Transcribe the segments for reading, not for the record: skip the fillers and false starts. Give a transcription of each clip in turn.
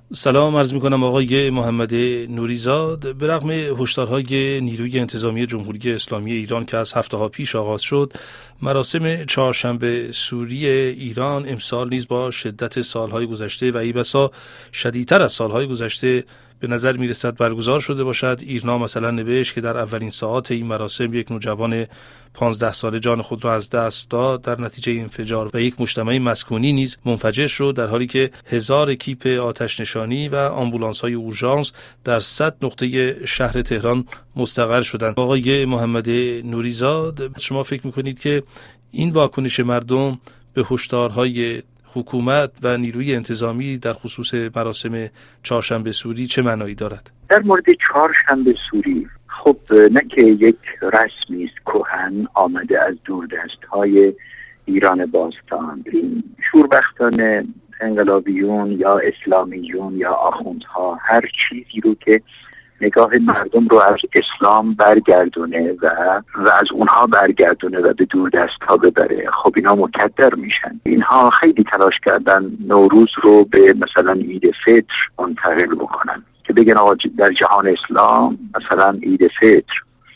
سلام عرض میکنم آقای محمد نوریزاد. به رغم هشدارهای نیروی انتظامی جمهوری اسلامی ایران که از هفته‌ها پیش آغاز شد، مراسم چهارشنبه سوری ایران امسال نیز با شدت سالهای گذشته و ای بسا شدیدتر از سالهای گذشته به نظر میرسد برگزار شده باشد. ایرنا مثلا نوشت که در اولین ساعات این مراسم یک نوجوان 15 ساله جان خود را از دست داد در نتیجه انفجار و یک مجتمع مسکونی نیز منفجر شد، در حالی که 1000 اکیپ آتش نشانی و آمبولانس‌های اورژانس در 100 نقطه شهر تهران مستقر شدند. آقای محمد نوریزاد، شما فکر می‌کنید که این واکنش مردم به هشدارهای حکومت و نیروی انتظامی در خصوص مراسم چهارشنبه سوری چه معنایی دارد؟ در مورد چهارشنبه سوری، خب نه که یک رسمی است کهن آمده از دوردست‌های ایران باستان. این شوربختان انقلابیون یا اسلامیون یا آخوندها هر چیزی رو که نگاه مردم رو از اسلام برگردونه و از اونها برگردونه و به دور دست ها ببره، خب اینا مکدر میشن. اینها خیلی تلاش کردن نوروز رو به مثلا عید فطر منتقل بکنن که بگن آقا در جهان اسلام مثلا عید فطر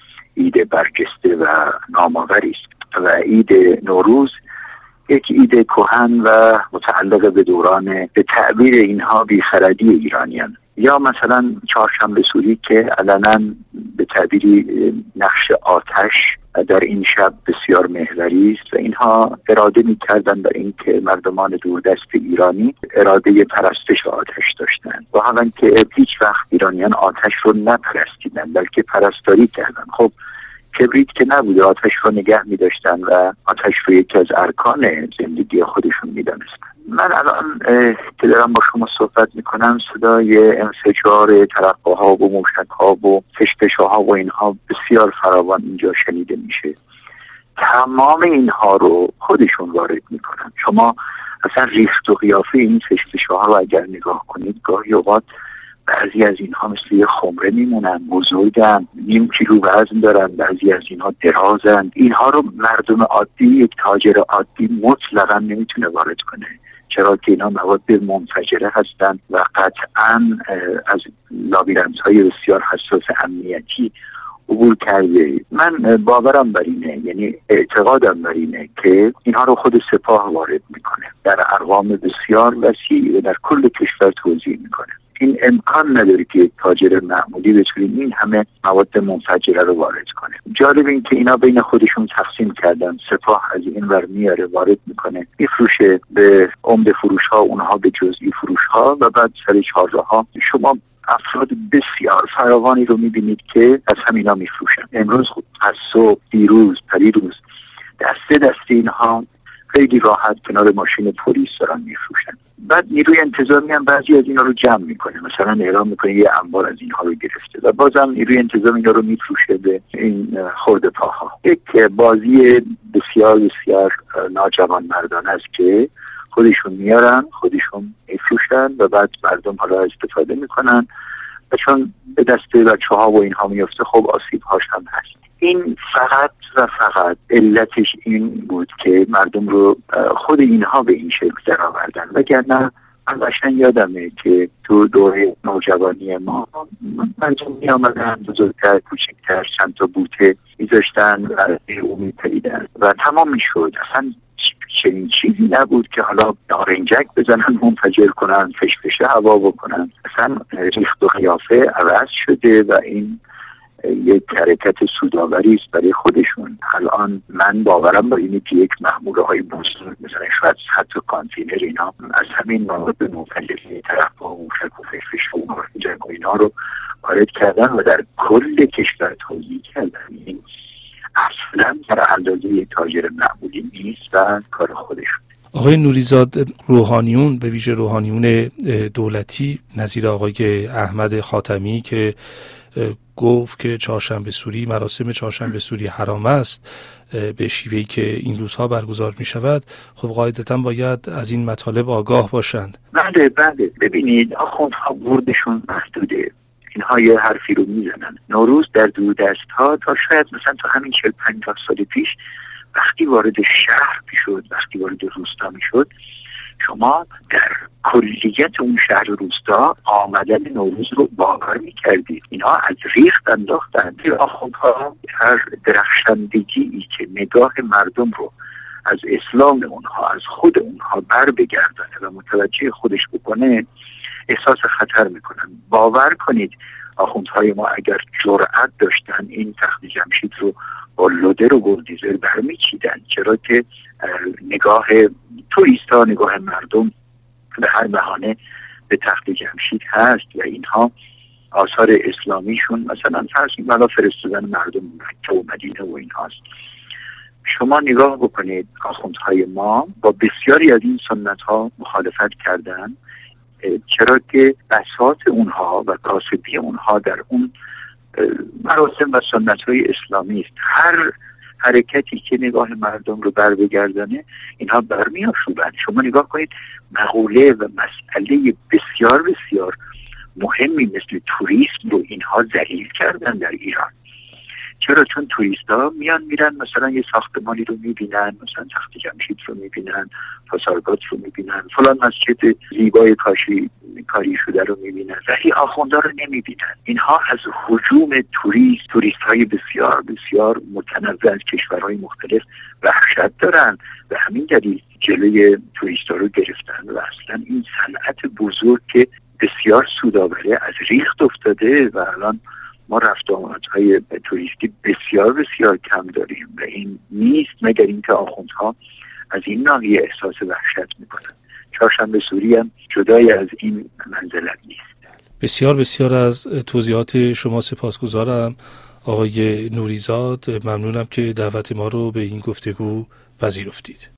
عید برجسته و نامآوری است و عید نوروز یک عید کهن و متعلق به دوران به تعبیر اینها بیخردی ایرانیان. یا مثلا چهارشنبه سوری که علنا به تعبیری نقش آتش در این شب بسیار محوری است و اینها اراده می‌کردند برای اینکه مردمان دوردست ایرانی اراده پرستش آتش داشتند و حالا که هیچ وقت ایرانیان آتش رو نپرستیدند بلکه پرستاری کردند. خب کبریت که نبوده، آتش رو نگه می‌داشتن و آتش رو یکی از ارکان زندگی خودشون می‌دانستن. من الان که دارم با شما صحبت میکنم صدای انفجار ترقه‌ها و موشک‌ها و فشفشه‌ها و اینها بسیار فراوان اینجا شنیده میشه. تمام اینها رو خودشون وارد میکنن. شما اصلا ریخت و قیافه این فشفشه‌ها رو اگر نگاه کنید، گاهی اوقات بعضی از اینها مثل یه خمره میمونن، بزرگن، 0.5 کیلو وزن دارن، بعضی از اینها درازن. اینها رو مردم عادی، یک تاجر عادی مطلقاً نمیتونه وارد کنه، چرا که اینا مواد منفجره هستند و قطعاً از لابیرنت‌های بسیار حساس امنیتی عبور کرده. من باورم بر اینه، یعنی اعتقادم بر اینه که اینها رو خود سپاه وارد میکنه، در ارقام بسیار وسیع و در کل کشور توزیع میکنه. این امکان نداره که یک تاجر معمولی بتونه این همه مواد منفجره رو وارد کنه. جالب این که اینا بین خودشون تقسیم کردن، سپاه از این ور میاره وارد میکنه، میفروشه به عمده فروش ها، اونها به جزئی فروش ها و بعد سر چهارراه شما افراد بسیار فراوانی رو میبینید که از همینا میفروشن. امروز از صبح، دیروز، پریروز دسته اینها خیلی راحت کنار ماشین پلیس دارن میفروشن. بعد نیروی انتظامی هم بعضی از اینا رو جمع میکنه، مثلا اعلام میکنه یه انبار از اینها رو گرفته و بازم نیروی انتظامی اینا رو میفروشه به این خرده پاها. یک بازی بسیار بسیار ناجوان مردانه است که خودشون میارن، خودشون میفروشن و بعد مردم حالا استفاده میکنن و چون به دست بچه‌ها و اینها میفته خب آسیب‌هاش هم هست. این فقط و فقط علتش این بود که مردم رو خود اینها به این شکل درآوردن، وگرنه من قشنگ یادمه که تو دوره نوجوانی ما مردم می آمدن بزرگتر کوچکتر چند تا بوته میذاشتن و او میپریدن و تمام میشد. اصلا چنین چیزی نبود که حالا نارنجک بزنن منفجر کنن، فشفشه هوا بکنن. اصلا ریخت و قیافه عوض شده و این یک حرکت سودآوری است برای خودشون. الان من باورم با اینه که یک محموله های بزرگ مثلا شاید 100 تا کانتینر اینا از همین مواد منفجره طرف و موشک و فشفشه و نارنجک و اینا رو وارد کردن و در کل کشور توزیع کردن. این اصلا در اندازه یک تاجر معمولی نیست و کار خودشون. آقای نوریزاد، روحانیون به ویژه روحانیون دولتی نظیر آقای احمد خاتمی که گفت که چهارشنبه سوری، مراسم چهارشنبه سوری حرام است به شیوهی که این روزها برگزار می شود، خب قاعدتاً باید از این مطالب آگاه باشند. بله ببینید آخوندها بردشون محدوده، اینها یه حرفی رو میزنن. نوروز در دوردست ها تا شاید مثلا تا همین 40-50 سال پیش وقتی وارد شهر میشد، وقتی وارد روستا میشد، شما در کلیت اون شهر روستا آمدن نوروز رو باور میکردید. اینها از ریخت انداختند. آخوندها هر درخشندگی که نگاه مردم رو از اسلام اونها، از خود اونها بر بگردانه و متوجه خودش بکنه، احساس خطر میکنن. باور کنید آخوندهای ما اگر جرأت داشتن این تخت جمشید رو با لودر و بلدوزر برمیچیدن، چرا که نگاه توریستا، نگاه مردم به هر بهانه به تخت جمشید هست و اینها آثار اسلامیشون مثلا فرض کنید فرستادن مردم مکه و مدینه و این هاست. شما نگاه بکنید آخوندهای ما با بسیاری از این سنت ها مخالفت کردن، چرا که بساط اونها و کاسبی اونها در اون مراسم و سنت های اسلامی است. هر حرکتی که نگاه مردم رو بر بگردانه اینها برمی‌آشوبند. شما نگاه کنید مقوله و مسئله بسیار بسیار مهمی مثل توریسم رو اینها ذلیل کردن در ایران. چرا؟ چون توریستا میرن مثلا یه ساختمانی رو میبینن، مثلا تخت جمشید رو میبینن، پاسارگاد رو میبینن، فلان مسجد زیبای کاری شده رو میبینن، ولی آخوندا رو نمیبینن. اینها از هجوم توریست‌های بسیار بسیار متنوع از کشورهای مختلف وحشت دارن و همین دلیل جلوی توریستا رو گرفتن و اصلا این صنعت بزرگ که بسیار سودآوره از ریخت افتاده و الان ما رفت آمدهای توریستی بسیار بسیار کم داریم و این نیست مگر اینکه آخوندها از این ناحیه احساس وحشت میکنن. چهارشنبه سوری هم جدای از این منزلت نیست. بسیار بسیار از توضیحات شما سپاسگزارم آقای نوریزاد. ممنونم که دعوت ما رو به این گفتگو پذیرفتید.